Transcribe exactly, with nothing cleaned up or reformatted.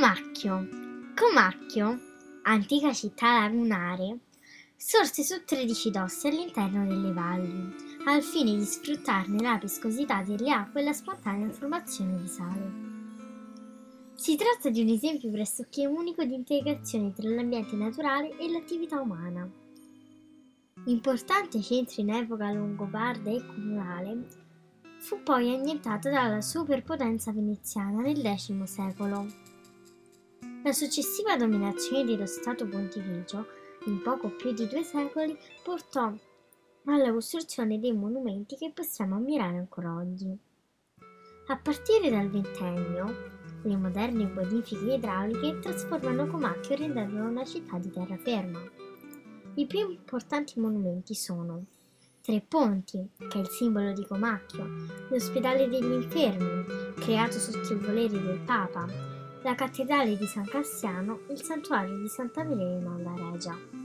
Comacchio. Comacchio, antica città lagunare, sorse su tredici dossi all'interno delle valli, al fine di sfruttarne la pescosità delle acque e la spontanea formazione di sale. Si tratta di un esempio pressoché unico di integrazione tra l'ambiente naturale e l'attività umana. Importante centro in epoca longobarda e comunale, fu poi annientato dalla superpotenza veneziana nel decimo secolo. La successiva dominazione dello Stato Pontificio, in poco più di due secoli, portò alla costruzione dei monumenti che possiamo ammirare ancora oggi. A partire dal ventennio, le moderne bonifiche idrauliche trasformano Comacchio rendendolo una città di terraferma. I più importanti monumenti sono Tre Ponti, che è il simbolo di Comacchio, l'ospedale degli infermi, creato sotto il volere del Papa, la cattedrale di San Cassiano e il santuario di Santa Verena alla Regia.